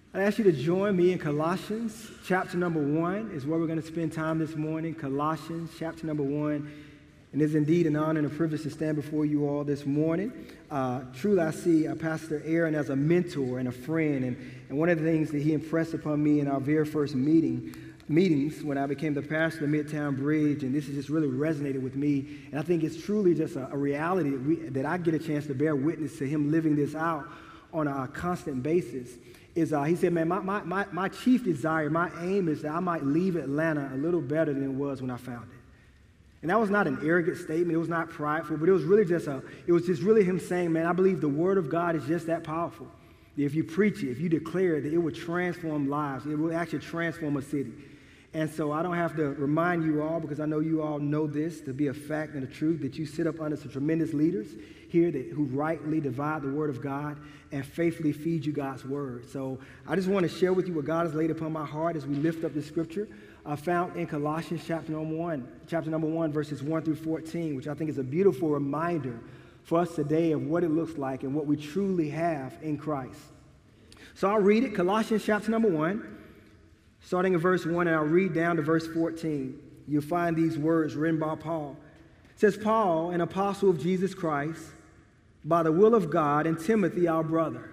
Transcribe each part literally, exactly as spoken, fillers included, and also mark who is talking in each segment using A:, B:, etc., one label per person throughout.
A: I ask you to join me in Colossians chapter number one is where we're going to spend time this morning. Colossians chapter number one. And it's indeed an honor and a privilege to stand before you all this morning. Uh, truly, I see uh, Pastor Aaron as a mentor and a friend. And, and one of the things that he impressed upon me in our very first meeting, meetings when I became the pastor of Midtown Bridge, and this has just really resonated with me. And I think it's truly just a, a reality that, we, that I get a chance to bear witness to him living this out on a constant basis. Is uh, he said, man, my, my, my, my chief desire, my aim is that I might leave Atlanta a little better than it was when I found it. And that was not an arrogant statement. It was not prideful, but it was really just a, it was just really him saying, man, I believe the word of God is just that powerful. If you preach it, if you declare it, that it will transform lives. It will actually transform a city. And so I don't have to remind you all, because I know you all know this to be a fact and a truth, that you sit up under some tremendous leaders here that, who rightly divide the word of God and faithfully feed you God's word. So I just want to share with you what God has laid upon my heart as we lift up the scripture uh, found in Colossians chapter number one, chapter number one, verses one through fourteen, which I think is a beautiful reminder for us today of what it looks like and what we truly have in Christ. So I'll read it, Colossians chapter number one, starting in verse one, and I'll read down to verse fourteen. You'll find these words written by Paul. It says, Paul, an apostle of Jesus Christ, by the will of God, and Timothy, our brother,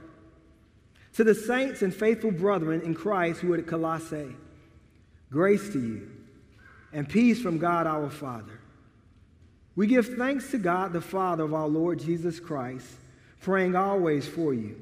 A: to the saints and faithful brethren in Christ who are at Colossae, grace to you and peace from God our Father. We give thanks to God, the Father of our Lord Jesus Christ, praying always for you,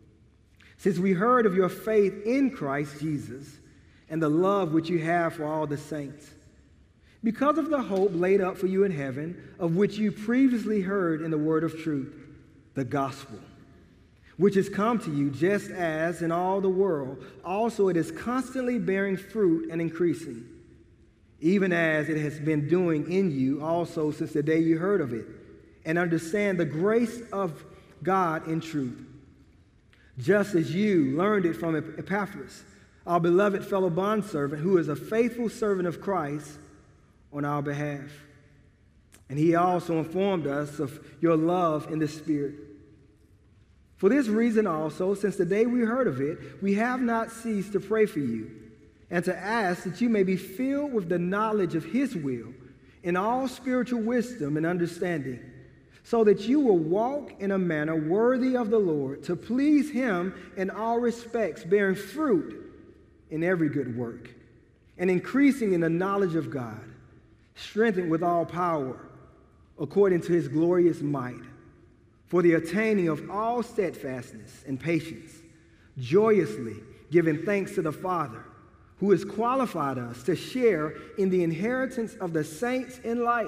A: since we heard of your faith in Christ Jesus and the love which you have for all the saints, because of the hope laid up for you in heaven, of which you previously heard in the word of truth, the gospel, which has come to you just as in all the world. Also it is constantly bearing fruit and increasing, even as it has been doing in you also since the day you heard of it, and understand the grace of God in truth, just as you learned it from Epaphras, our beloved fellow bondservant, who is a faithful servant of Christ on our behalf. And he also informed us of your love in the Spirit. For this reason also, since the day we heard of it, we have not ceased to pray for you and to ask that you may be filled with the knowledge of his will in all spiritual wisdom and understanding, so that you will walk in a manner worthy of the Lord, to please him in all respects, bearing fruit in every good work, and increasing in the knowledge of God, strengthened with all power according to his glorious might, for the attaining of all steadfastness and patience, joyously giving thanks to the Father, who has qualified us to share in the inheritance of the saints in light.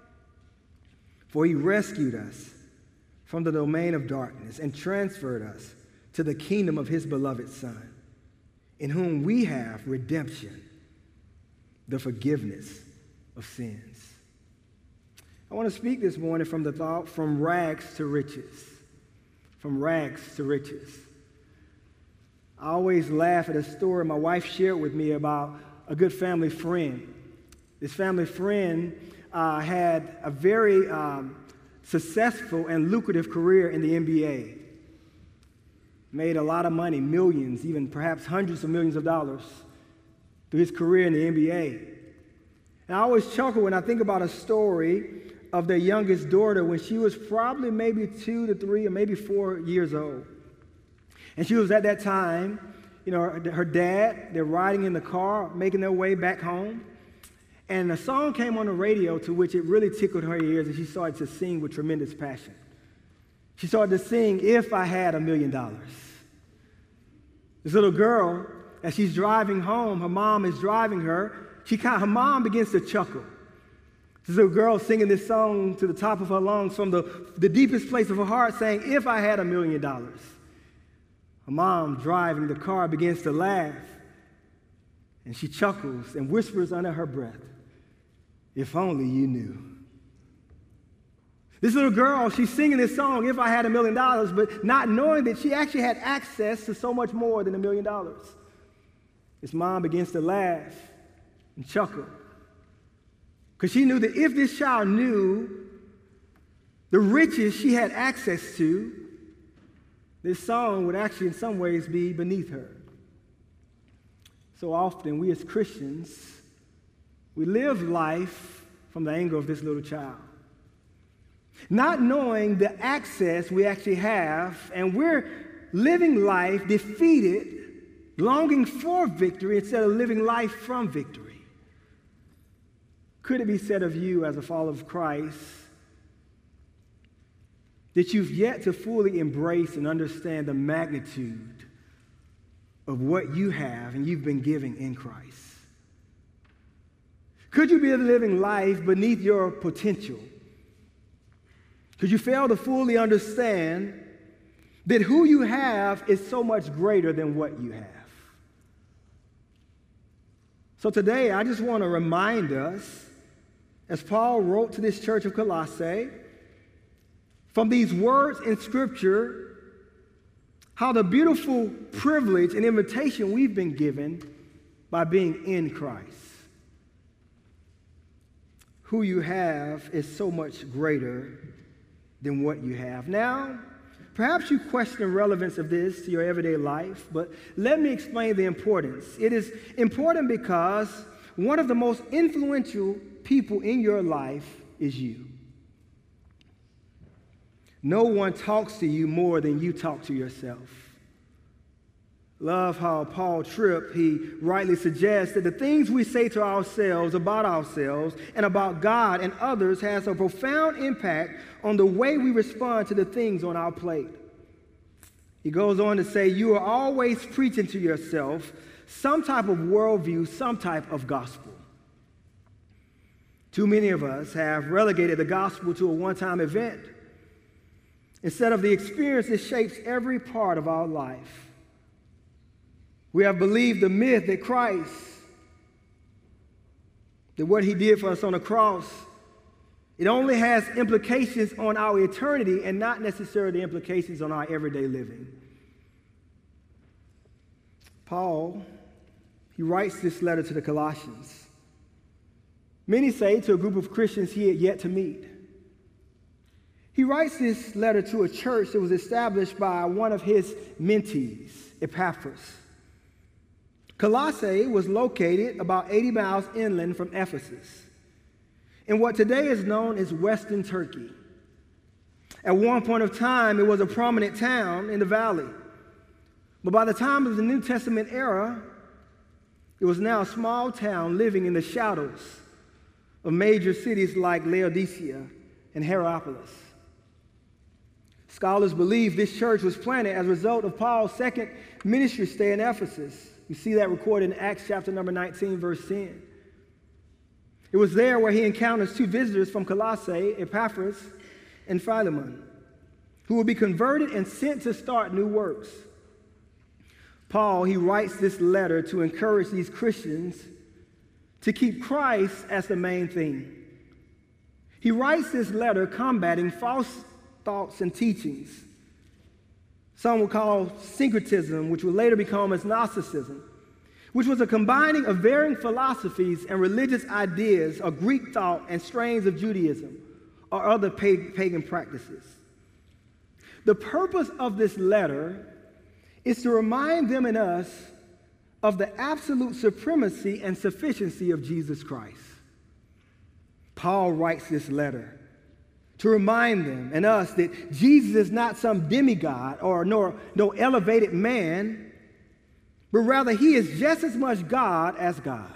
A: For he rescued us from the domain of darkness and transferred us to the kingdom of his beloved Son, in whom we have redemption, the forgiveness of sins. I want to speak this morning from the thought, from rags to riches. From rags to riches. I always laugh at a story my wife shared with me about a good family friend. This family friend uh, had a very um, successful and lucrative career in the N B A. Made a lot of money, millions, even perhaps hundreds of millions of dollars through his career in the N B A. And I always chuckle when I think about a story of their youngest daughter when she was probably maybe two to three or maybe four years old. And she was at that time, you know, her, her dad, they're riding in the car, making their way back home. And a song came on the radio to which it really tickled her ears, and she started to sing with tremendous passion. She started to sing, "If I Had a Million Dollars." This little girl, as she's driving home, her mom is driving her, she kind of, her mom begins to chuckle. This little girl singing this song to the top of her lungs from the, the deepest place of her heart, saying, "If I had a million dollars." Her mom, driving the car, begins to laugh, and she chuckles and whispers under her breath, "If only you knew." This little girl, she's singing this song, "If I had a million dollars," but not knowing that she actually had access to so much more than a million dollars. This mom begins to laugh and chuckle, because she knew that if this child knew the riches she had access to, this song would actually in some ways be beneath her. So often, we as Christians, we live life from the angle of this little child, not knowing the access we actually have, and we're living life defeated, longing for victory instead of living life from victory. Could it be said of you as a follower of Christ that you've yet to fully embrace and understand the magnitude of what you have and you've been given in Christ? Could you be living life beneath your potential? Could you fail to fully understand that who you have is so much greater than what you have? So today, I just want to remind us, as Paul wrote to this church of Colossae, from these words in Scripture, how the beautiful privilege and invitation we've been given by being in Christ. Who you have is so much greater than what you have. Now, perhaps you question the relevance of this to your everyday life, but let me explain the importance. It is important because one of the most influential people in your life is you. No one talks to you more than you talk to yourself. Love how Paul Tripp, he rightly suggests that the things we say to ourselves about ourselves and about God and others has a profound impact on the way we respond to the things on our plate. He goes on to say, you are always preaching to yourself some type of worldview, some type of gospel. Too many of us have relegated the gospel to a one-time event instead of the experience that shapes every part of our life. We have believed the myth that Christ, that what he did for us on the cross, it only has implications on our eternity and not necessarily implications on our everyday living. Paul, he writes this letter to the Colossians. Many say to a group of Christians he had yet to meet. He writes this letter to a church that was established by one of his mentees, Epaphras. Colossae was located about eighty miles inland from Ephesus, in what today is known as Western Turkey. At one point of time, it was a prominent town in the valley. But by the time of the New Testament era, it was now a small town living in the shadows of major cities like Laodicea and Hierapolis. Scholars believe this church was planted as a result of Paul's second ministry stay in Ephesus. You see that recorded in Acts chapter number nineteen, verse ten. It was there where he encounters two visitors from Colossae, Epaphras and Philemon, who will be converted and sent to start new works. Paul, he writes this letter to encourage these Christians to keep Christ as the main thing. He writes this letter combating false thoughts and teachings. Some will call syncretism, which would later become as Gnosticism, which was a combining of varying philosophies and religious ideas of Greek thought and strains of Judaism or other pagan practices. The purpose of this letter is to remind them and us of the absolute supremacy and sufficiency of Jesus Christ. Paul writes this letter to remind them and us that Jesus is not some demigod or nor no elevated man, but rather he is just as much God as God.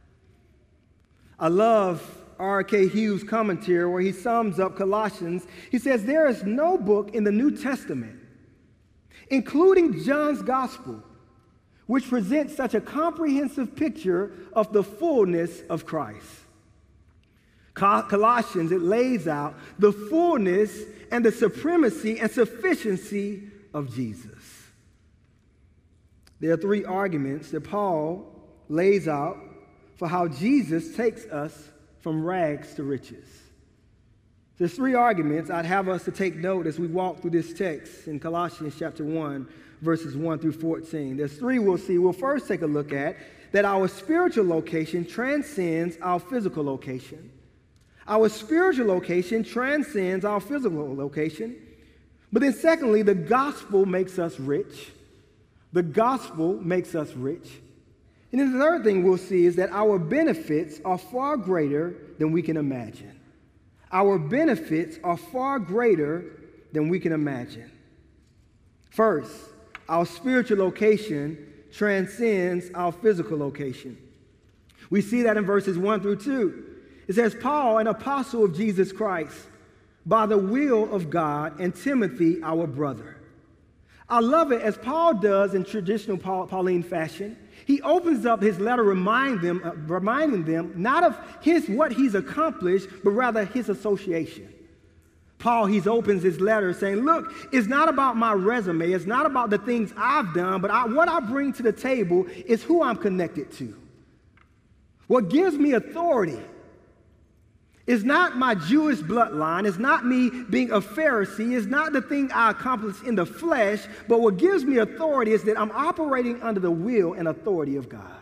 A: I love R K Hughes' commentary where he sums up Colossians. He says, there is no book in the New Testament, including John's Gospel, which presents such a comprehensive picture of the fullness of Christ. Colossians, it lays out the fullness and the supremacy and sufficiency of Jesus. There are three arguments that Paul lays out for how Jesus takes us from rags to riches. There's three arguments I'd have us to take note as we walk through this text in Colossians chapter one, verses one through fourteen. There's three we'll see. We'll first take a look at that our spiritual location transcends our physical location. Our spiritual location transcends our physical location. But then secondly, the gospel makes us rich. The gospel makes us rich. And then the third thing we'll see is that our benefits are far greater than we can imagine. Our benefits are far greater than we can imagine. First, our spiritual location transcends our physical location. We see that in verses one through two. It says, Paul, an apostle of Jesus Christ, by the will of God, and Timothy, our brother. I love it as Paul does in traditional Paul, Pauline fashion. He opens up his letter remind them, uh, reminding them not of his what he's accomplished, but rather his association. Paul, he opens his letter saying, look, it's not about my resume. It's not about the things I've done, but I, what I bring to the table is who I'm connected to. What gives me authority is not my Jewish bloodline. It's not me being a Pharisee. It's not the thing I accomplished in the flesh, but what gives me authority is that I'm operating under the will and authority of God.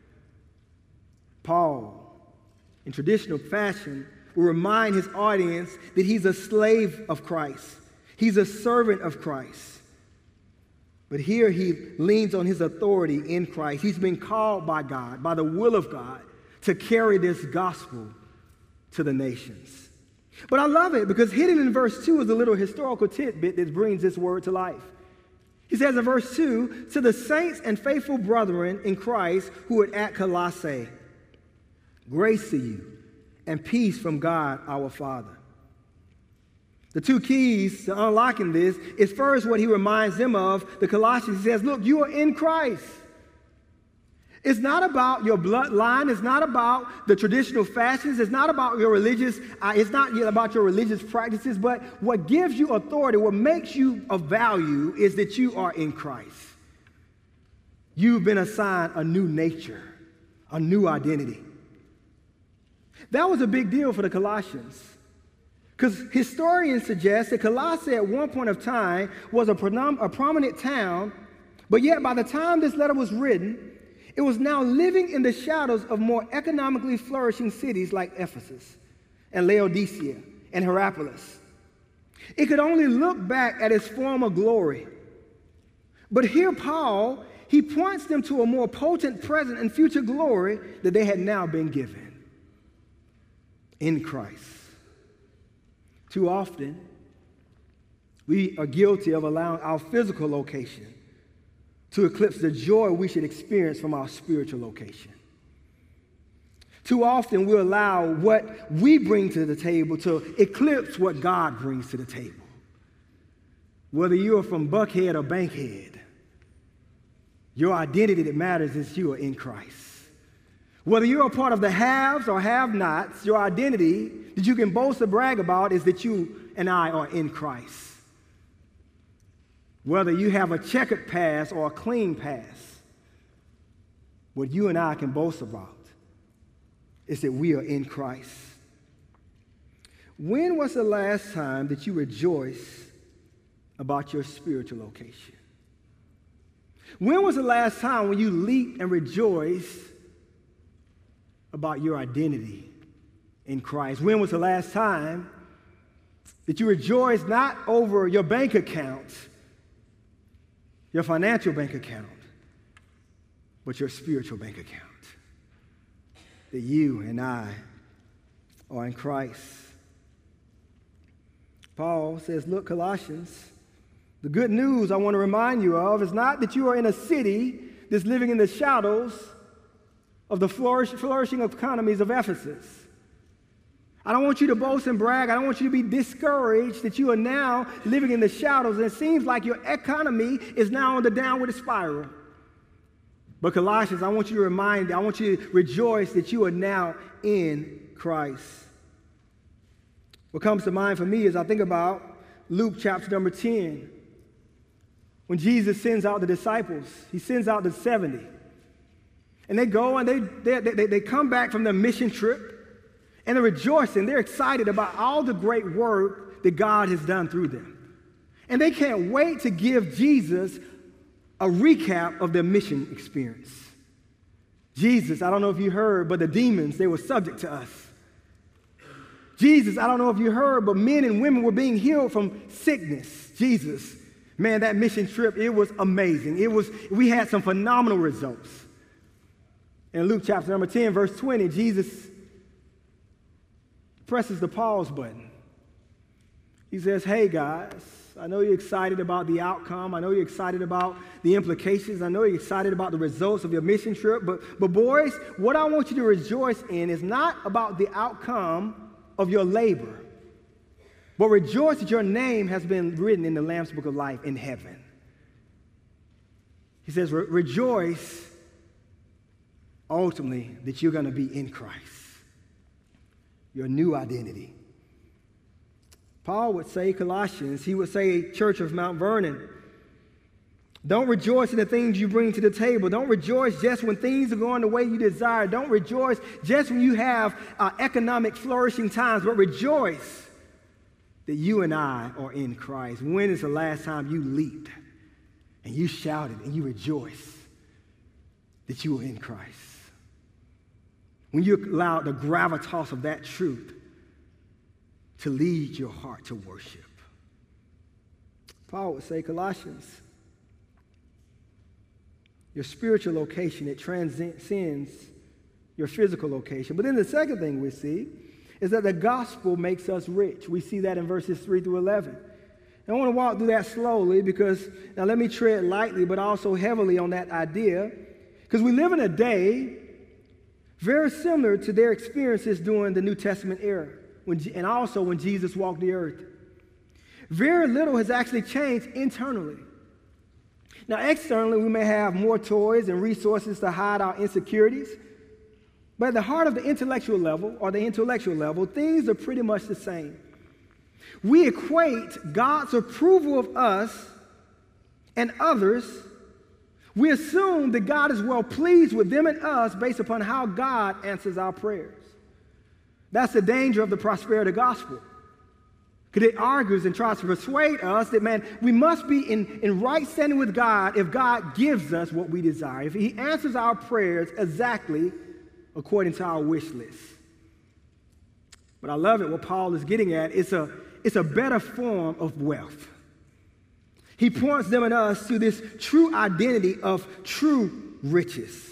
A: Paul, in traditional fashion, will remind his audience that he's a slave of Christ. He's a servant of Christ. But here he leans on his authority in Christ. He's been called by God, by the will of God, to carry this gospel to the nations. But I love it because hidden in verse two is a little historical tidbit that brings this word to life. He says in verse two, to the saints and faithful brethren in Christ who are at Colossae, grace to you and peace from God our Father. The two keys to unlocking this is first what he reminds them of, the Colossians. He says, look, you are in Christ. It's not about your bloodline. It's not about the traditional fashions. It's not about your religious, uh, it's not about your religious practices, but what gives you authority, what makes you of value is that you are in Christ. You've been assigned a new nature, a new identity. That was a big deal for the Colossians, because historians suggest that Colossae at one point of time was a, pronom- a prominent town, but yet by the time this letter was written, it was now living in the shadows of more economically flourishing cities like Ephesus and Laodicea and Hierapolis. It could only look back at its former glory. But here Paul, he points them to a more potent present and future glory that they had now been given in Christ. Too often, we are guilty of allowing our physical location to eclipse the joy we should experience from our spiritual location. Too often we allow what we bring to the table to eclipse what God brings to the table. Whether you are from Buckhead or Bankhead, your identity that matters is you are in Christ. Whether you're a part of the haves or have-nots, your identity that you can boast or brag about is that you and I are in Christ. Whether you have a checkered past or a clean past, what you and I can boast about is that we are in Christ. When was the last time that you rejoiced about your spiritual location? When was the last time when you leaped and rejoiced about your identity in Christ? When was the last time that you rejoiced not over your bank account, your financial bank account, but your spiritual bank account? That you and I are in Christ. Paul says, look, Colossians, the good news I want to remind you of is not that you are in a city that's living in the shadows of the flourish, flourishing economies of Ephesus. I don't want you to boast and brag. I don't want you to be discouraged that you are now living in the shadows, and it seems like your economy is now on the downward spiral. But Colossians, I want you to remind, I want you to rejoice that you are now in Christ. What comes to mind for me is I think about Luke chapter number ten. When Jesus sends out the disciples, he sends out the seventy. And they go and they, they, they, they come back from their mission trip. And they're rejoicing. They're excited about all the great work that God has done through them. And they can't wait to give Jesus a recap of their mission experience. Jesus, I don't know if you heard, but the demons, they were subject to us. Jesus, I don't know if you heard, but men and women were being healed from sickness. Jesus, man, that mission trip, it was amazing. It was, we had some phenomenal results. In Luke chapter number ten, verse twenty, Jesus presses the pause button. He says, hey guys, I know you're excited about the outcome. I know you're excited about the implications. I know you're excited about the results of your mission trip. But, but boys, what I want you to rejoice in is not about the outcome of your labor, but rejoice that your name has been written in the Lamb's Book of Life in heaven. He says, Re- rejoice ultimately that you're going to be in Christ, your new identity. Paul would say, Colossians, he would say, Church of Mount Vernon, don't rejoice in the things you bring to the table. Don't rejoice just when things are going the way you desire. Don't rejoice just when you have uh, economic flourishing times, but rejoice that you and I are in Christ. When is the last time you leaped and you shouted and you rejoiced that you were in Christ? When you allowed the gravitas of that truth to lead your heart to worship. Paul would say, Colossians, your spiritual location, it transcends your physical location. But then the second thing we see is that the gospel makes us rich. We see that in verses three through eleven. And I want to walk through that slowly because, now let me tread lightly but also heavily on that idea, because we live in a day very similar to their experiences during the New Testament era. When, and also when Jesus walked the earth. Very little has actually changed internally. Now, externally, we may have more toys and resources to hide our insecurities, but at the heart of the intellectual level, or the intellectual level, things are pretty much the same. We equate God's approval of us and others. We assume that God is well pleased with them and us based upon how God answers our prayers. That's the danger of the prosperity gospel. Because it argues and tries to persuade us that, man, we must be in, in right standing with God if God gives us what we desire, if he answers our prayers exactly according to our wish list. But I love it, what Paul is getting at. It's a, it's a better form of wealth. He points them and us to this true identity of true riches.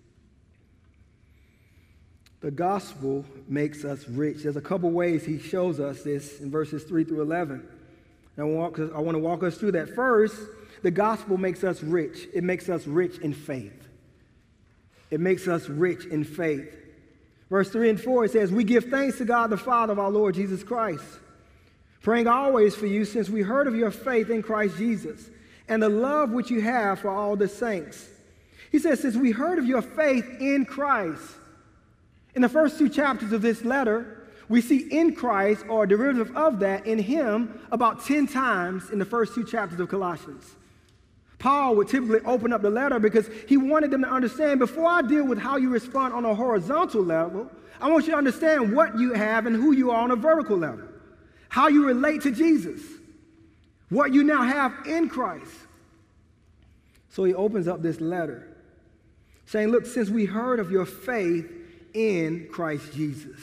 A: The gospel makes us rich. There's a couple ways he shows us this in verses three through eleven. And I want, I want to walk us through that. First, the gospel makes us rich. It makes us rich in faith. It makes us rich in faith. Verse three and four, it says, we give thanks to God the Father of our Lord Jesus Christ, praying always for you since we heard of your faith in Christ Jesus and the love which you have for all the saints. He says, since we heard of your faith in Christ. In the first two chapters of this letter, we see in Christ, or a derivative of that, in him, about ten times in the first two chapters of Colossians. Paul would typically open up the letter because he wanted them to understand, before I deal with how you respond on a horizontal level, I want you to understand what you have and who you are on a vertical level, how you relate to Jesus, what you now have in Christ. So he opens up this letter saying, look, since we heard of your faith in Christ Jesus.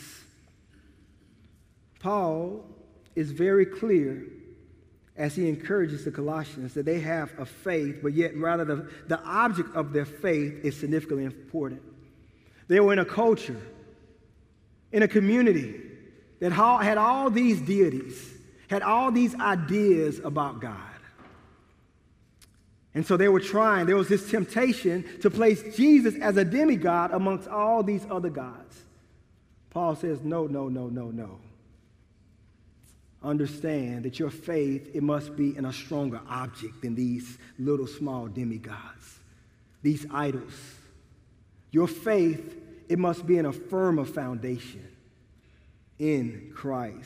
A: Paul is very clear as he encourages the Colossians that they have a faith, but yet rather the, the object of their faith is significantly important. They were in a culture, in a community that had all these deities, had all these ideas about God. And so they were trying, there was this temptation to place Jesus as a demigod amongst all these other gods. Paul says, no, no, no, no, no. Understand that your faith, it must be in a stronger object than these little small demigods, these idols. Your faith, it must be in a firmer foundation in Christ.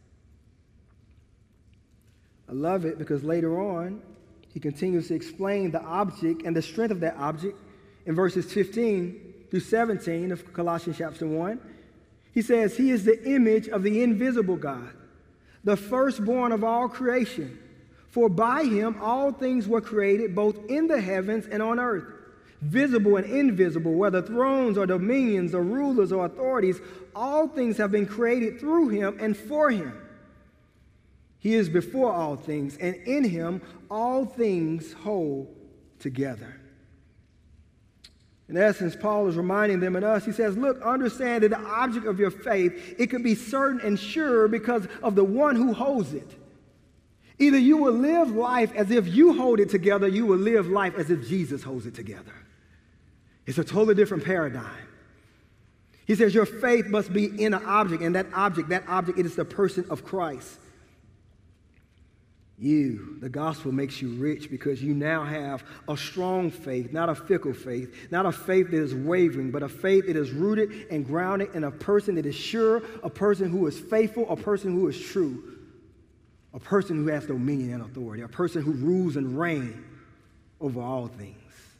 A: I love it because later on, he continues to explain the object and the strength of that object in verses fifteen through seventeen of Colossians chapter one. He says, he is the image of the invisible God, the firstborn of all creation. For by him all things were created, both in the heavens and on earth, visible and invisible, whether thrones or dominions or rulers or authorities, all things have been created through him and for him. He is before all things, and in him all things hold together. In essence, Paul is reminding them and us, he says, look, understand that the object of your faith, it can be certain and sure because of the one who holds it. Either you will live life as if you hold it together, you will live life as if Jesus holds it together. It's a totally different paradigm. He says your faith must be in an object, and that object, that object, it is the person of Christ. You, the gospel makes you rich because you now have a strong faith, not a fickle faith, not a faith that is wavering, but a faith that is rooted and grounded in a person that is sure, a person who is faithful, a person who is true, a person who has dominion and authority, a person who rules and reigns over all things.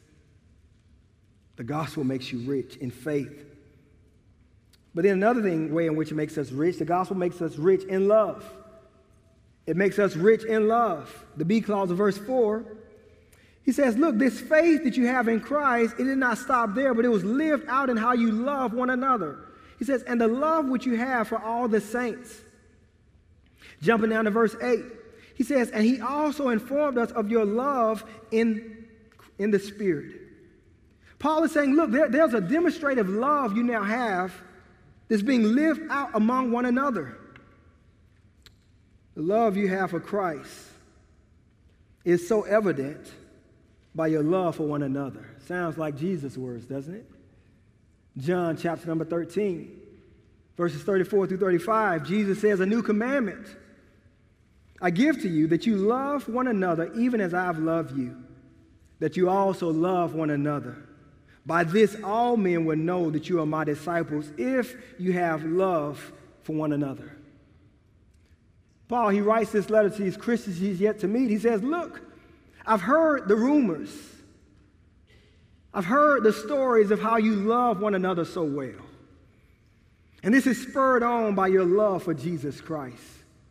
A: The gospel makes you rich in faith. But then another thing, way in which it makes us rich, the gospel makes us rich in love. It makes us rich in love. The B clause of verse four, he says, look, this faith that you have in Christ, it did not stop there, but it was lived out in how you love one another. He says, and the love which you have for all the saints. Jumping down to verse eight, he says, and he also informed us of your love in, in the Spirit. Paul is saying, look, there, there's a demonstrative love you now have that's being lived out among one another. The love you have for Christ is so evident by your love for one another. Sounds like Jesus' words, doesn't it? John chapter number thirteen, verses thirty-four through thirty-five, Jesus says, a new commandment I give to you, that you love one another even as I have loved you, that you also love one another. By this all men will know that you are my disciples if you have love for one another. Paul, he writes this letter to these Christians he's yet to meet. He says, look, I've heard the rumors. I've heard the stories of how you love one another so well. And this is spurred on by your love for Jesus Christ.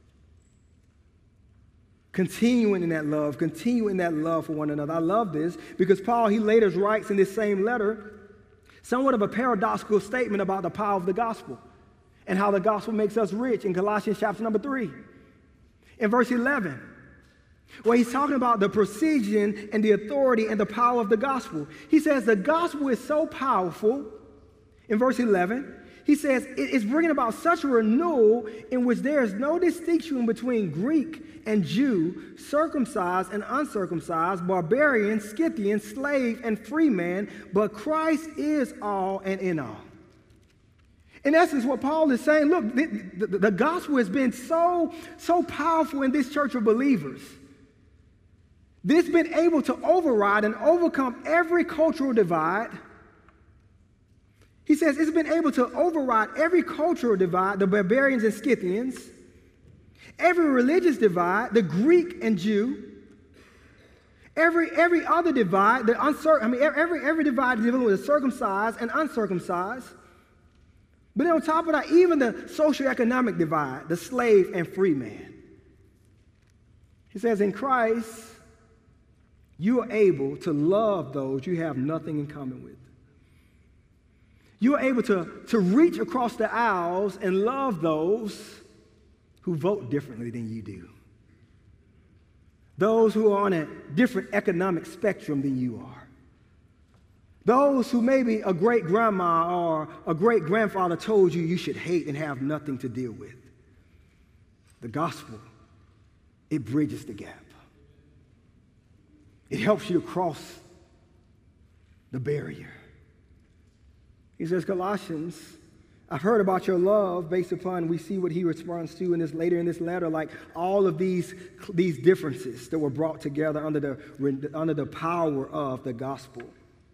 A: Continuing in that love, continuing that love for one another. I love this because Paul, he later writes in this same letter somewhat of a paradoxical statement about the power of the gospel and how the gospel makes us rich in Colossians chapter number three. In verse eleven, where he's talking about the precision and the authority and the power of the gospel. He says the gospel is so powerful, in verse eleven, he says it's bringing about such a renewal in which there is no distinction between Greek and Jew, circumcised and uncircumcised, barbarian, Scythian, slave, and free man, but Christ is all and in all. In essence, what Paul is saying, look, the, the, the gospel has been so, so powerful in this church of believers. This has been able to override and overcome every cultural divide. He says it's been able to override every cultural divide, the barbarians and Scythians, every religious divide, the Greek and Jew, every, every other divide, the uncir- I mean, every, every divide dealing with the circumcised and uncircumcised. But then on top of that, even the socioeconomic divide, the slave and free man. He says, in Christ, you are able to love those you have nothing in common with. You are able to, to reach across the aisles and love those who vote differently than you do. Those who are on a different economic spectrum than you are. Those who maybe a great-grandma or a great-grandfather told you you should hate and have nothing to deal with. The gospel, it bridges the gap. It helps you to cross the barrier. He says, Colossians, I've heard about your love based upon, we see what he responds to in this later in this letter, like all of these, these differences that were brought together under the, under the power of the gospel.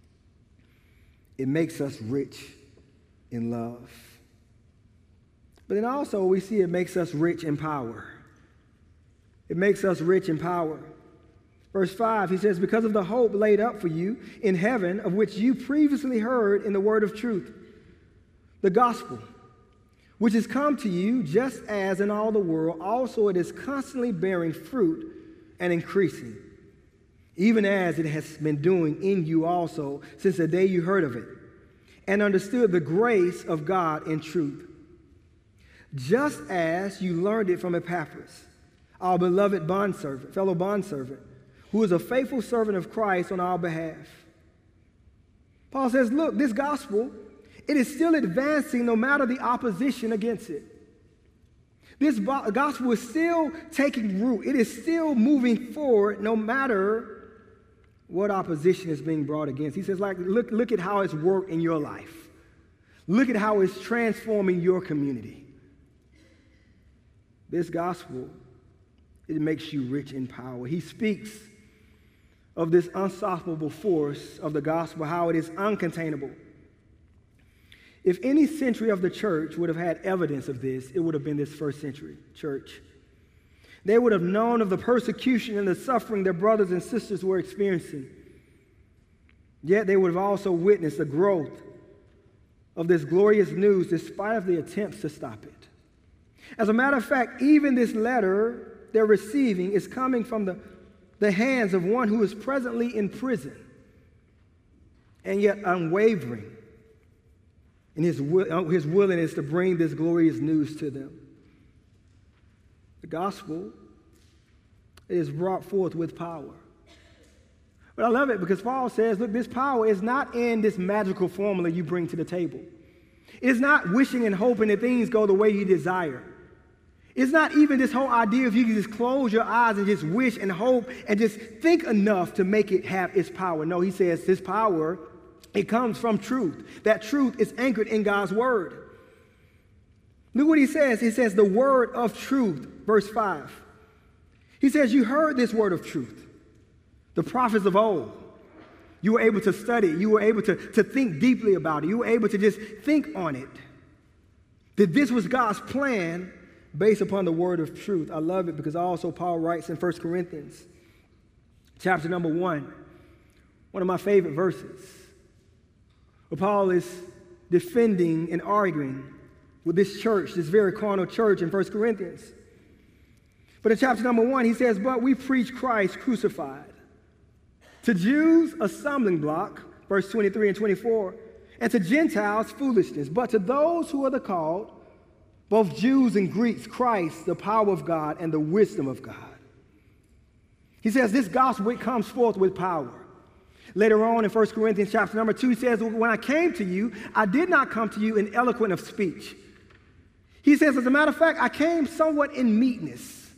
A: It makes us rich in love. But then also we see it makes us rich in power. It makes us rich in power. Verse five, he says, because of the hope laid up for you in heaven, of which you previously heard in the word of truth, the gospel, which has come to you just as in all the world, also it is constantly bearing fruit and increasing, even as it has been doing in you also since the day you heard of it and understood the grace of God in truth, just as you learned it from Epaphras, our beloved bondservant, fellow bondservant, who is a faithful servant of Christ on our behalf. Paul says, look, this gospel, it is still advancing no matter the opposition against it. This gospel is still taking root. It is still moving forward no matter what opposition is being brought against. He says, like, look, look at how it's worked in your life. Look at how it's transforming your community. This gospel, it makes you rich in power. He speaks of this unstoppable force of the gospel, how it is uncontainable. If any century of the church would have had evidence of this, it would have been this first century church. They would have known of the persecution and the suffering their brothers and sisters were experiencing. Yet they would have also witnessed the growth of this glorious news despite of the attempts to stop it. As a matter of fact, even this letter they're receiving is coming from the, the hands of one who is presently in prison and yet unwavering in his, his willingness to bring this glorious news to them. The gospel is brought forth with power. But I love it because Paul says, look, this power is not in this magical formula you bring to the table. It's not wishing and hoping that things go the way you desire. It's not even this whole idea of you can just close your eyes and just wish and hope and just think enough to make it have its power. No, he says this power, it comes from truth. That truth is anchored in God's word. Look what he says. He says the word of truth, verse five. He says, you heard this word of truth. The prophets of old, you were able to study. You were able to, to think deeply about it. You were able to just think on it. That this was God's plan based upon the word of truth. I love it because also Paul writes in First Corinthians, chapter number one, one of my favorite verses, where Paul is defending and arguing with this church, this very carnal church in First Corinthians. But in chapter number one, he says, but we preach Christ crucified. To Jews, a stumbling block, verse twenty-three and twenty-four, and to Gentiles, foolishness. But to those who are the called, both Jews and Greeks, Christ, the power of God and the wisdom of God. He says this gospel, it comes forth with power. Later on in First Corinthians chapter number two, he says, when I came to you, I did not come to you in eloquent of speech. He says, as a matter of fact, I came somewhat in meekness.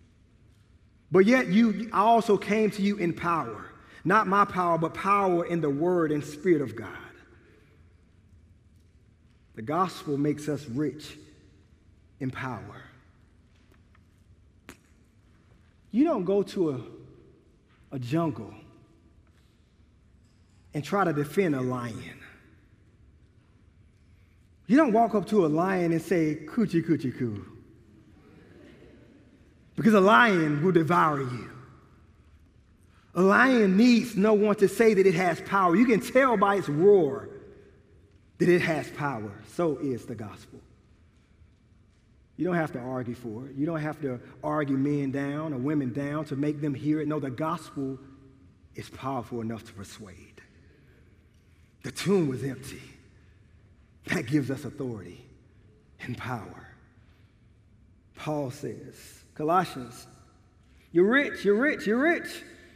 A: But yet you, I also came to you in power. Not my power, but power in the word and spirit of God. The gospel makes us rich in power. You don't go to a, a jungle and try to defend a lion. You don't walk up to a lion and say, coochie, coochie, coo. Because a lion will devour you. A lion needs no one to say that it has power. You can tell by its roar that it has power. So is the gospel. You don't have to argue for it. You don't have to argue men down or women down to make them hear it. No, the gospel is powerful enough to persuade. The tomb was empty. That gives us authority and power. Paul says, Colossians, you're rich, you're rich, you're rich.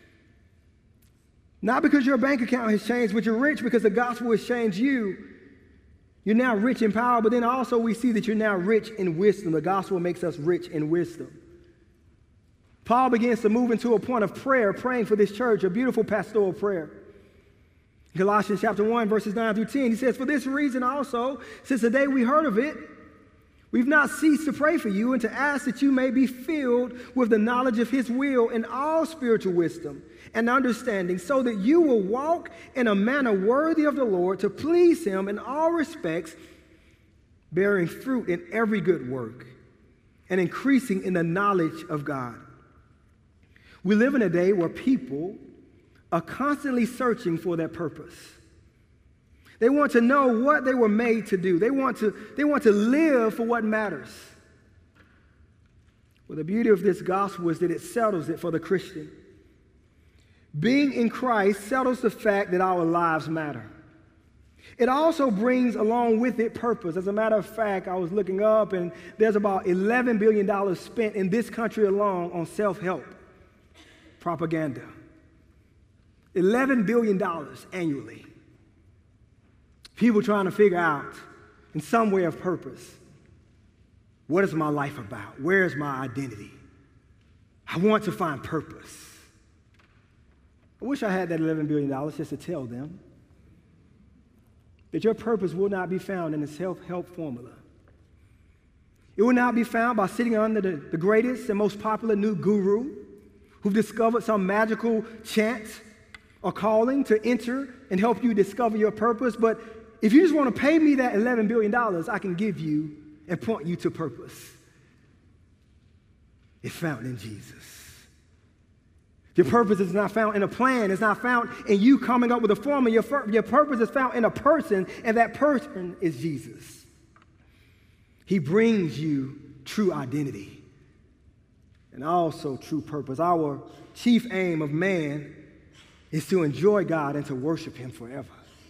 A: Not because your bank account has changed, but you're rich because the gospel has changed you. You're now rich in power, but then also we see that you're now rich in wisdom. The gospel makes us rich in wisdom. Paul begins to move into a point of prayer, praying for this church, a beautiful pastoral prayer. Colossians chapter one, verses nine through ten, he says, for this reason also, since the day we heard of it, we've not ceased to pray for you and to ask that you may be filled with the knowledge of his will and all spiritual wisdom and understanding, so that you will walk in a manner worthy of the Lord, to please him in all respects, bearing fruit in every good work and increasing in the knowledge of God. We live in a day where people are constantly searching for their purpose. They want to know what they were made to do. They want to, they want to live for what matters. Well, the beauty of this gospel is that it settles it for the Christian. Being in Christ settles the fact that our lives matter. It also brings along with it purpose. As a matter of fact, I was looking up, and there's about eleven billion dollars spent in this country alone on self-help propaganda. eleven billion dollars annually. People trying to figure out in some way of purpose, what is my life about? Where is my identity? I want to find purpose. I wish I had that eleven billion dollars just to tell them that your purpose will not be found in a self-help formula. It will not be found by sitting under the, the greatest and most popular new guru who've discovered some magical chant or calling to enter and help you discover your purpose. But if you just want to pay me that eleven billion dollars, I can give you and point you to purpose. It's found in Jesus. Your purpose is not found in a plan. It's not found in you coming up with a formula. Your, your purpose is found in a person, and that person is Jesus. He brings you true identity and also true purpose. Our chief aim of man is to enjoy God and to worship him forever.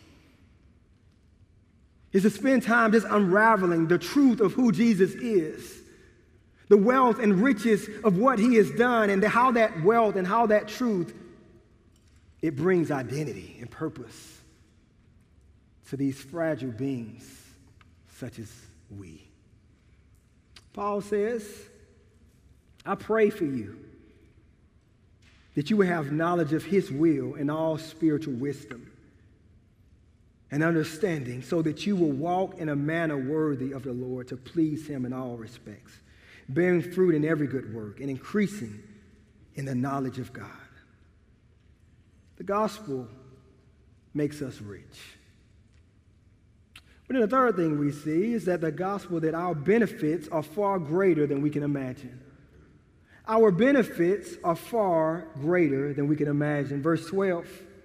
A: Is to spend time just unraveling the truth of who Jesus is, the wealth and riches of what he has done, and how that wealth and how that truth, it brings identity and purpose to these fragile beings such as we. Paul says, I pray for you that you will have knowledge of his will and all spiritual wisdom and understanding, so that you will walk in a manner worthy of the Lord, to please him in all respects, bearing fruit in every good work and increasing in the knowledge of God. The gospel makes us rich. But then the third thing we see is that the gospel, that our benefits are far greater than we can imagine. Our benefits are far greater than we can imagine. Verse twelve,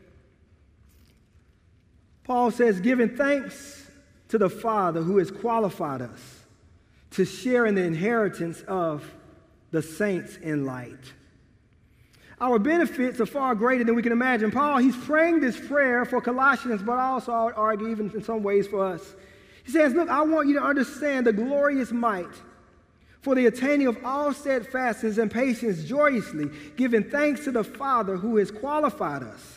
A: Paul says, giving thanks to the Father who has qualified us to share in the inheritance of the saints in light. Our benefits are far greater than we can imagine. Paul, he's praying this prayer for Colossians, but also I would argue even in some ways for us. He says, look, I want you to understand the glorious might for the attaining of all steadfastness and patience joyously, giving thanks to the Father who has qualified us.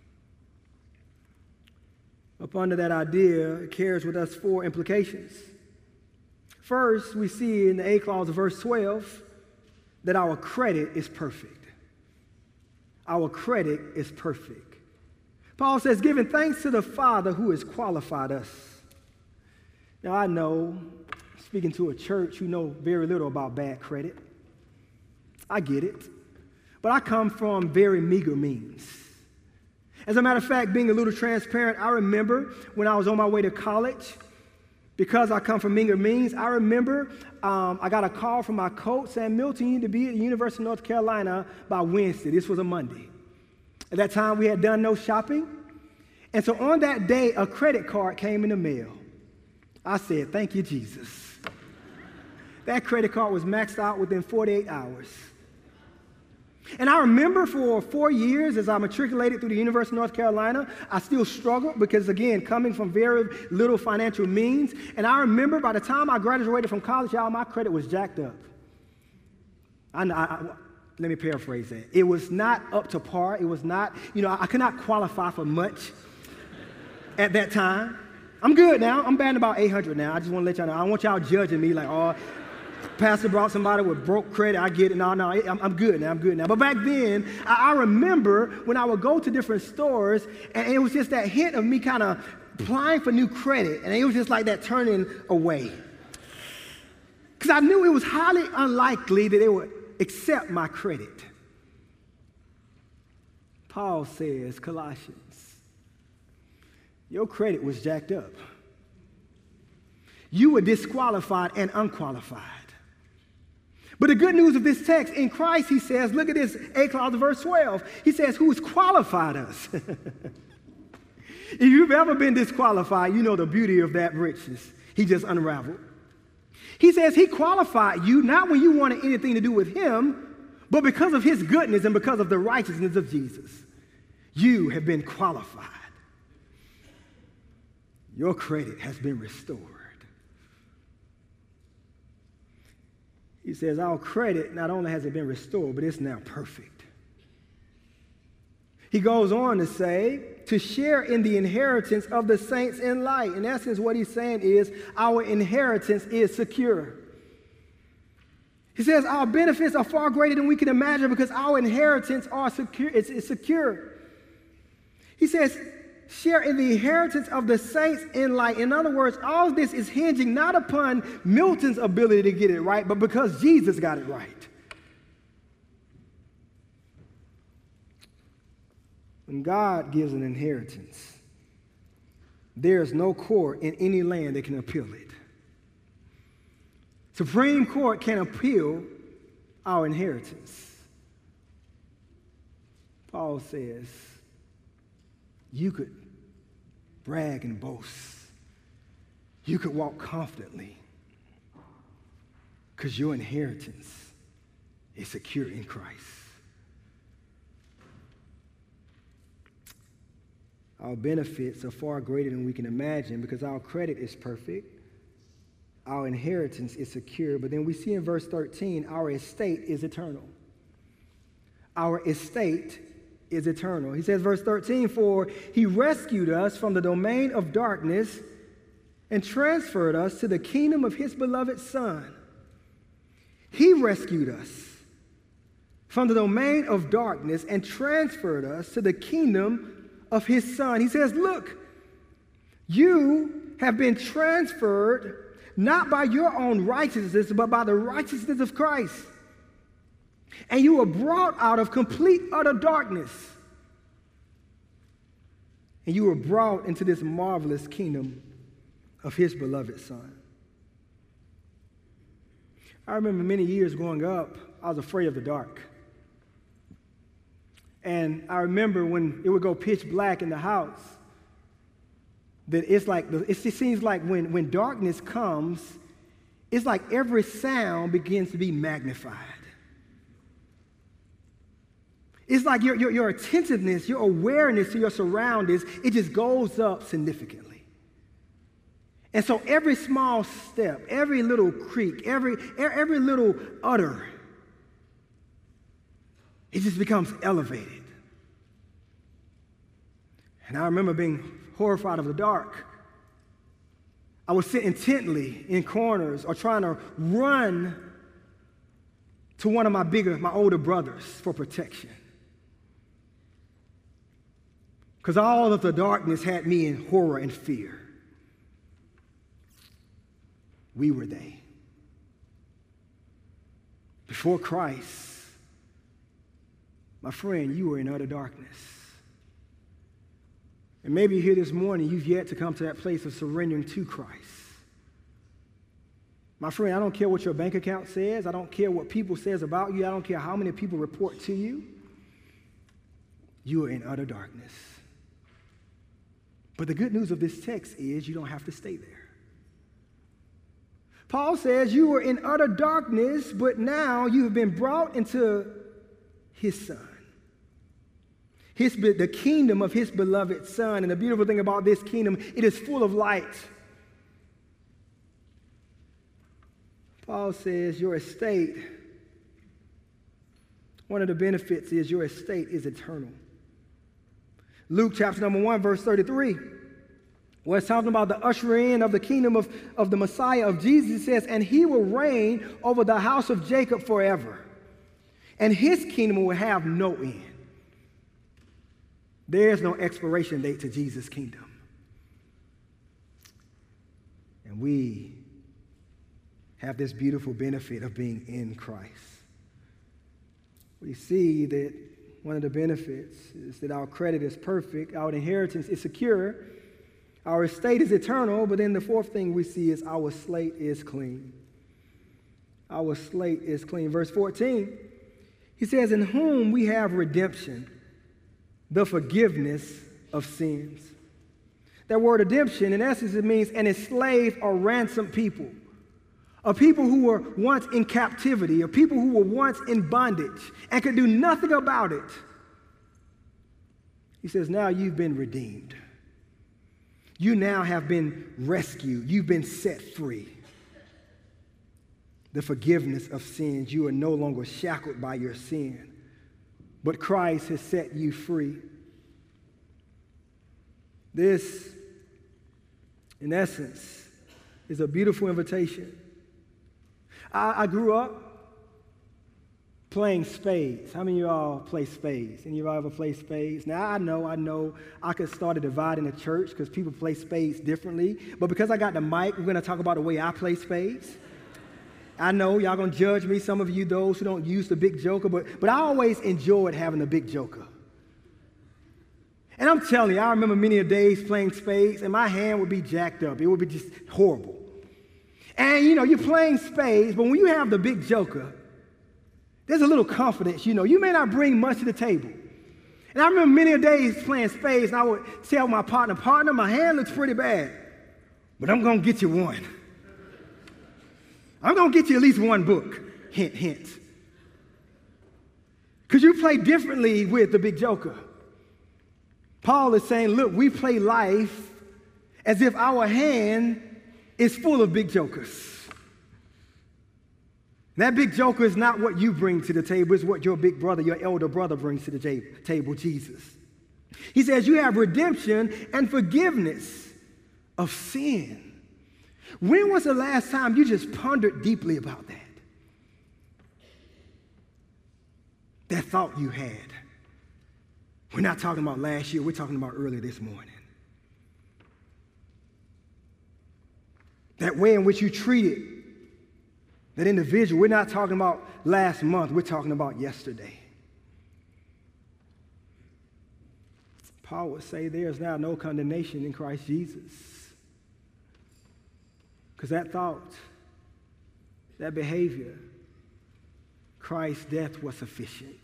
A: Up under that idea, it carries with us four implications. First, we see in the A clause of verse twelve that our credit is perfect. Our credit is perfect. Paul says, giving thanks to the Father who has qualified us. Now, I know, speaking to a church who know very little about bad credit, I get it. But I come from very meager means. As a matter of fact, being a little transparent, I remember when I was on my way to college, because I come from meager means, I remember um, I got a call from my coach saying, Milton, you need to be at the University of North Carolina by Wednesday. This was a Monday. At that time, we had done no shopping. And so on that day, a credit card came in the mail. I said, thank you, Jesus. That credit card was maxed out within forty-eight hours. And I remember for four years as I matriculated through the University of North Carolina, I still struggled because, again, coming from very little financial means. And I remember by the time I graduated from college, y'all, my credit was jacked up. I, I, I, let me paraphrase that. It was not up to par. It was not, you know, I, I could not qualify for much at that time. I'm good now. I'm batting about eight hundred now. I just want to let y'all know. I don't want y'all judging me like, oh, pastor brought somebody with broke credit. I get it. No, no, I'm, I'm good now. I'm good now. But back then, I, I remember when I would go to different stores, and it was just that hint of me kind of applying for new credit, and it was just like that turning away. Because I knew it was highly unlikely that they would accept my credit. Paul says, Colossians, your credit was jacked up. You were disqualified and unqualified. But the good news of this text, in Christ, he says, look at this, A clause of verse twelve. He says, who has qualified us? If you've ever been disqualified, you know the beauty of that richness. He just unraveled. He says he qualified you, not when you wanted anything to do with him, but because of his goodness and because of the righteousness of Jesus. You have been qualified. Your credit has been restored. He says our credit not only has it been restored, but it's now perfect. He goes on to say to share in the inheritance of the saints in light. In essence, what he's saying is our inheritance is secure. He says our benefits are far greater than we can imagine because our inheritance are secure. It's, it's secure. He says, share in the inheritance of the saints in light. In other words, all of this is hinging not upon Milton's ability to get it right, but because Jesus got it right. When God gives an inheritance, there is no court in any land that can appeal it. Supreme Court can appeal our inheritance. Paul says, you could brag and boast. You could walk confidently because your inheritance is secure in Christ. Our benefits are far greater than we can imagine because our credit is perfect. Our inheritance is secure. But then we see in verse thirteen, our estate is eternal. Our estate is eternal. He says, verse thirteen, for he rescued us from the domain of darkness and transferred us to the kingdom of his beloved Son. He rescued us from the domain of darkness and transferred us to the kingdom of his Son. He says, look, you have been transferred not by your own righteousness, but by the righteousness of Christ. And you were brought out of complete, utter darkness. And you were brought into this marvelous kingdom of his beloved Son. I remember many years growing up, I was afraid of the dark. And I remember when it would go pitch black in the house, that it's like, it seems like when, when darkness comes, it's like every sound begins to be magnified. It's like your, your, your attentiveness, your awareness to your surroundings, it just goes up significantly. And so every small step, every little creak, every, every little utter, it just becomes elevated. And I remember being horrified of the dark. I would sit intently in corners or trying to run to one of my bigger, my older brothers for protection. Because all of the darkness had me in horror and fear. We were they. Before Christ, my friend, you were in utter darkness. And maybe here this morning, you've yet to come to that place of surrendering to Christ. My friend, I don't care what your bank account says. I don't care what people says about you. I don't care how many people report to you. You are in utter darkness. But the good news of this text is you don't have to stay there. Paul says you were in utter darkness, but now you have been brought into his Son. His, the kingdom of his beloved Son. And the beautiful thing about this kingdom, it is full of light. Paul says your estate, one of the benefits is your estate is eternal. Luke chapter number one, verse thirty-three, where it's talking about the ushering in of the kingdom of, of the Messiah of Jesus, it says, and he will reign over the house of Jacob forever, and his kingdom will have no end. There's no expiration date to Jesus' kingdom. And we have this beautiful benefit of being in Christ. We see that one of the benefits is that our credit is perfect, our inheritance is secure, our estate is eternal, but then the fourth thing we see is our slate is clean. Our slate is clean. Verse fourteen, he says, in whom we have redemption, the forgiveness of sins. That word redemption, in essence, it means an enslaved or ransomed people. A people who were once in captivity, a people who were once in bondage and could do nothing about it. He says, now you've been redeemed. You now have been rescued. You've been set free. The forgiveness of sins. You are no longer shackled by your sin, but Christ has set you free. This, in essence, is a beautiful invitation. I, I grew up playing spades. How many of y'all play spades? Any of y'all ever play spades? Now, I know, I know I could start a divide in the church because people play spades differently. But because I got the mic, we're going to talk about the way I play spades. I know y'all going to judge me, some of you, those who don't use the big joker, but, but I always enjoyed having the big joker. And I'm telling you, I remember many a days playing spades, and my hand would be jacked up. It would be just horrible. And, you know, you're playing spades, but when you have the big joker, there's a little confidence, you know. You may not bring much to the table. And I remember many a days playing spades, and I would tell my partner, partner, my hand looks pretty bad, but I'm going to get you one. I'm going to get you at least one book. Hint, hint. Because you play differently with the big joker. Paul is saying, look, we play life as if our hand is full of big jokers. That big joker is not what you bring to the table. It's what your big brother, your elder brother brings to the table, Jesus. He says you have redemption and forgiveness of sin. When was the last time you just pondered deeply about that? That thought you had. We're not talking about last year. We're talking about earlier this morning. That way in which you treated that individual. We're not talking about last month. We're talking about yesterday. Paul would say there is now no condemnation in Christ Jesus. Because that thought, that behavior, Christ's death was sufficient.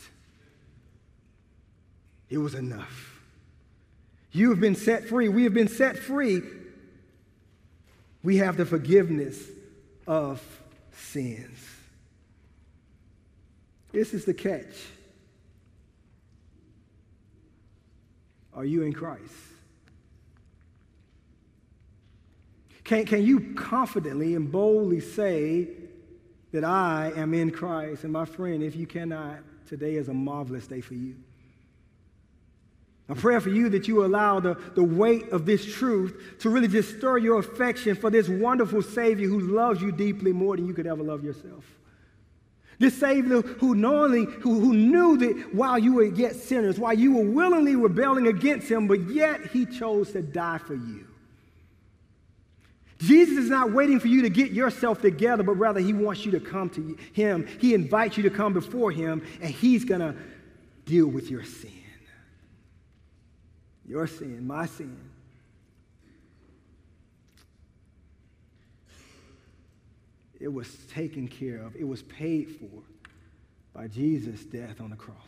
A: It was enough. You have been set free. We have been set free. We have the forgiveness of sins. This is the catch. Are you in Christ? Can, can you confidently and boldly say that I am in Christ? And my friend, if you cannot, today is a marvelous day for you. A prayer for you that you allow the, the weight of this truth to really just stir your affection for this wonderful Savior who loves you deeply more than you could ever love yourself. This Savior who knowingly, who, who knew that while you were yet sinners, while you were willingly rebelling against him, but yet he chose to die for you. Jesus is not waiting for you to get yourself together, but rather he wants you to come to him. He invites you to come before him, and he's going to deal with your sin. Your sin, my sin. It was taken care of. It was paid for by Jesus' death on the cross.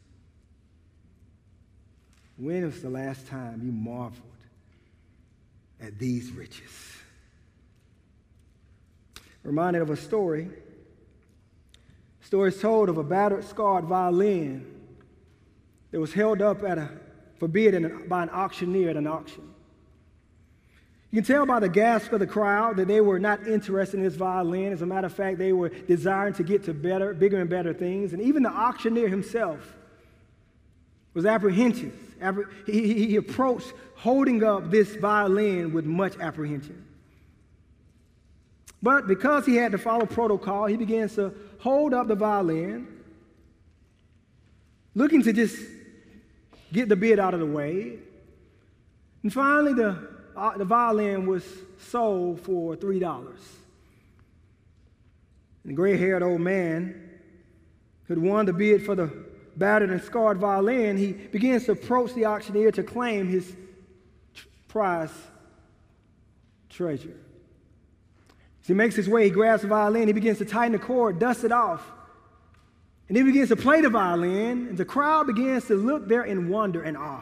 A: When was the last time you marveled at these riches? Reminded of a story. The story is told of a battered, scarred violin that was held up at a for bid by an auctioneer at an auction. You can tell by the gasp of the crowd that they were not interested in this violin. As a matter of fact, they were desiring to get to better, bigger and better things. And even the auctioneer himself was apprehensive. He, he approached holding up this violin with much apprehension. But because he had to follow protocol, he begins to hold up the violin, looking to just get the bid out of the way. And finally, the, uh, the violin was sold for three dollars. And the gray-haired old man who had won the bid for the battered and scarred violin, he begins to approach the auctioneer to claim his tr- prize treasure. As he makes his way, he grabs the violin, he begins to tighten the cord, dust it off. And he begins to play the violin, and the crowd begins to look there in wonder and awe.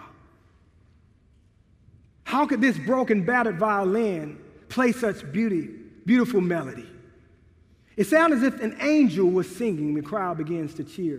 A: How could this broken, battered violin play such beauty, beautiful melody? It sounded as if an angel was singing. The crowd begins to cheer.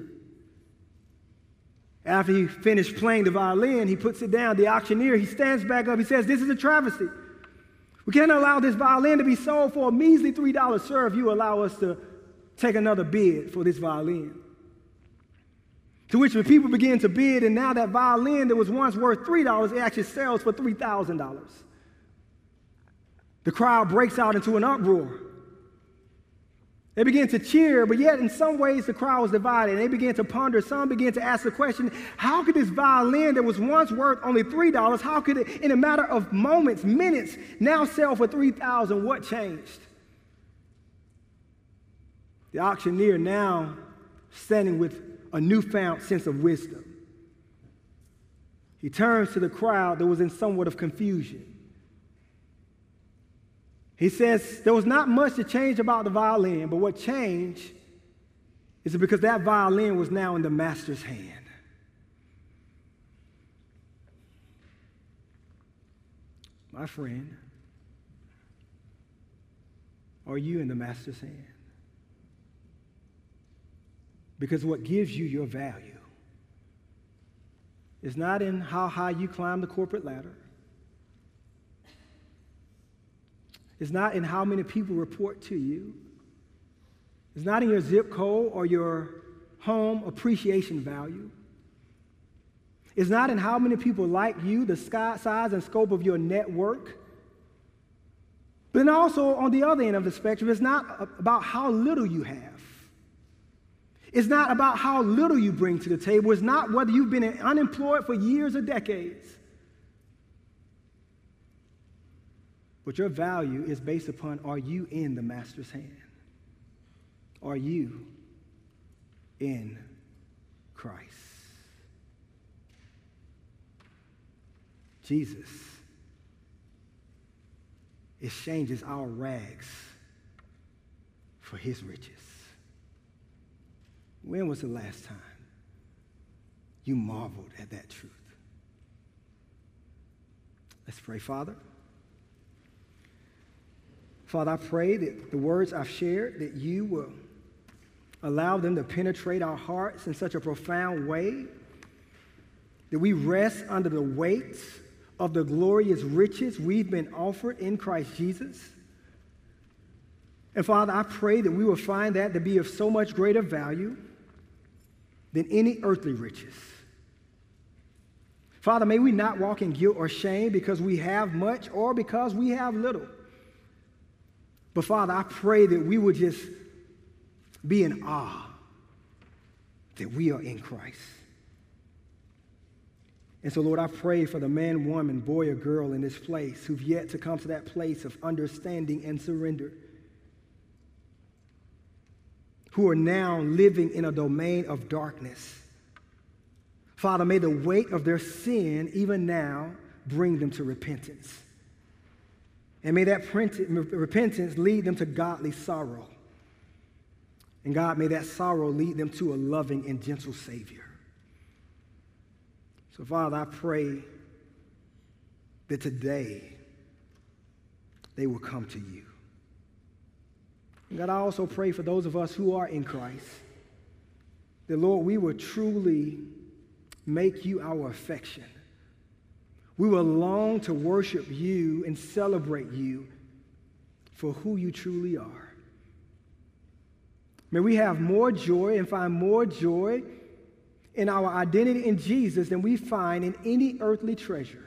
A: After he finished playing the violin, he puts it down. The auctioneer, he stands back up. He says, "This is a travesty. We can't allow this violin to be sold for a measly three dollars, sir, if you allow us to take another bid for this violin." To which the people begin to bid, and now that violin that was once worth three dollars, it actually sells for three thousand dollars. The crowd breaks out into an uproar. They begin to cheer, but yet in some ways the crowd was divided. And they began to ponder. Some began to ask the question, how could this violin that was once worth only three dollars, how could it, in a matter of moments, minutes, now sell for three thousand dollars? What changed? The auctioneer now standing with a newfound sense of wisdom. He turns to the crowd that was in somewhat of confusion. He says there was not much to change about the violin, but what changed is because that violin was now in the master's hand. My friend, are you in the master's hand? Because what gives you your value is not in how high you climb the corporate ladder. It's not in how many people report to you. It's not in your zip code or your home appreciation value. It's not in how many people like you, the size and scope of your network. But then also on the other end of the spectrum, it's not about how little you have. It's not about how little you bring to the table. It's not whether you've been unemployed for years or decades. But your value is based upon, are you in the master's hand? Are you in Christ? Jesus exchanges our rags for his riches. When was the last time you marveled at that truth? Let's pray. Father. Father, I pray that the words I've shared, that you will allow them to penetrate our hearts in such a profound way that we rest under the weight of the glorious riches we've been offered in Christ Jesus. And Father, I pray that we will find that to be of so much greater value than any earthly riches. Father, may we not walk in guilt or shame because we have much or because we have little. But Father, I pray that we would just be in awe that we are in Christ. And so, Lord, I pray for the man, woman, boy, or girl in this place who've yet to come to that place of understanding and surrender, who are now living in a domain of darkness. Father, may the weight of their sin even now bring them to repentance. And may that repentance lead them to godly sorrow. And God, may that sorrow lead them to a loving and gentle Savior. So, Father, I pray that today they will come to you. And God, I also pray for those of us who are in Christ, that, Lord, we will truly make you our affection. We will long to worship you and celebrate you for who you truly are. May we have more joy and find more joy in our identity in Jesus than we find in any earthly treasure.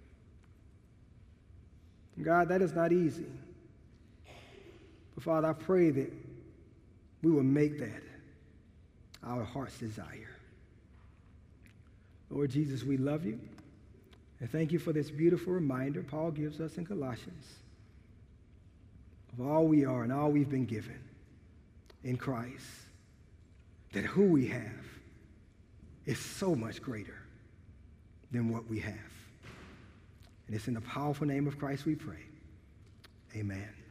A: God, that is not easy. But Father, I pray that we will make that our heart's desire. Lord Jesus, we love you. And thank you for this beautiful reminder Paul gives us in Colossians of all we are and all we've been given in Christ, that who we have is so much greater than what we have. And it's in the powerful name of Christ we pray. Amen.